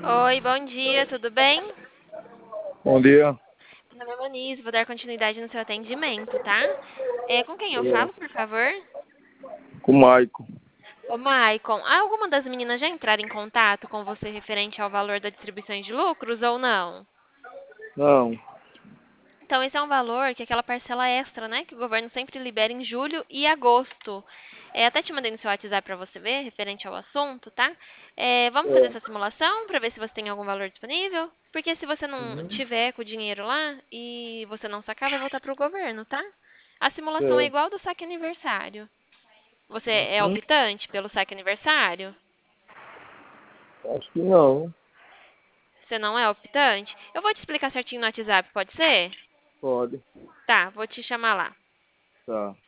Oi, bom dia, tudo bem? Bom dia. Meu nome é Moniz, vou dar continuidade no seu atendimento, tá? Com quem eu É, falo, por favor? com o Maico. Ô, Maicon, alguma das meninas já entraram em contato com você referente ao valor da distribuição de lucros ou não? Não. Então, esse é um valor que é aquela parcela extra, né? Que o governo sempre libera em julho e agosto. Até te mandei no seu WhatsApp para você ver, referente ao assunto, tá? Vamos fazer É. essa simulação para ver se você tem algum valor disponível? Porque se você não Uhum. tiver com o dinheiro lá e você não sacar, vai voltar para o governo, tá? A simulação é É. igual do saque aniversário. Você é Uhum. optante pelo saque aniversário? Acho que não. Você não é optante? Eu vou te explicar certinho no WhatsApp, pode ser? Pode. Tá, vou te chamar lá. Tá.